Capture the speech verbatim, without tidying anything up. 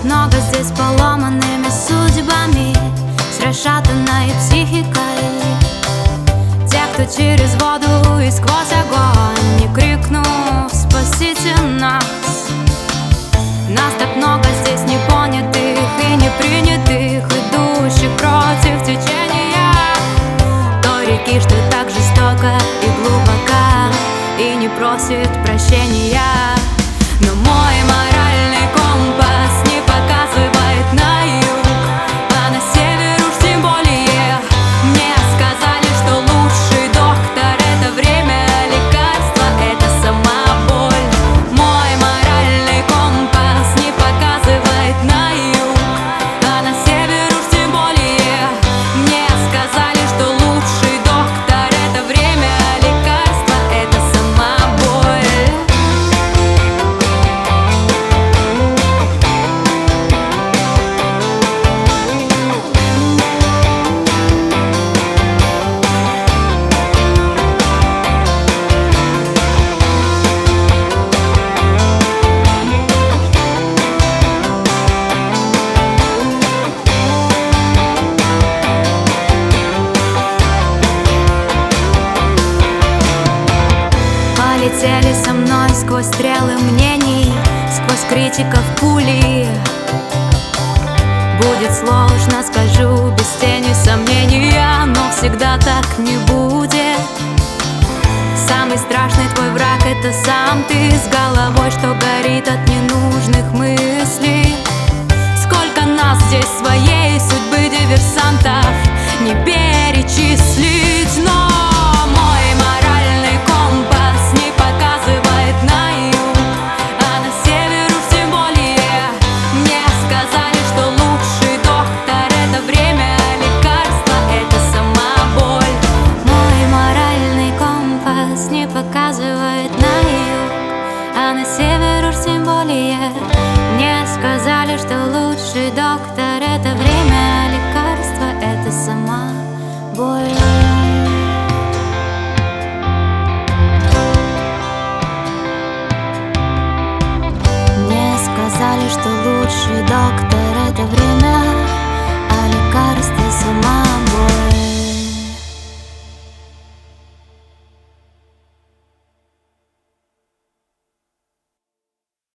много здесь поломанными судьбами, с расшатанной психикой. Те, кто через воду и сквозь огонь, не крикнув «Спасите нас!». Нас так много здесь непонятых и непринятых, идущих против течения той реки, что так жестоко и глубока и не просит прощения. Но мой моральный компас не показывает на юг, а на север уж тем более. Мне сказали, что лучший доктор — это время, лекарство — это сама боль. Мой моральный компас не показывает на юг, а на север уж тем более. Мне сказали, что лучший доктор — это время, лекарство — это сама боль. Полетели со мной сквозь стрелы мнений, сквозь критиков пули. Будет сложно, скажу, без тени сомнения, но всегда так не будет. Самый страшный твой враг — это сам ты, с головой, что горит от ненужных мыслей. Сколько нас здесь своей судьбы диверсантов не перечислить, но мой моральный компас не показывает на юг, а на север уж тем более. Мне сказали, что лучший доктор — это время, лекарство — это сама боль. Мой моральный компас не показывает на юг, а на север уж тем более. Мне сказали, что лучший доктор — это время, лекарство — это сама боль. Мне сказали, что лучший доктор — это время, а лекарство — сама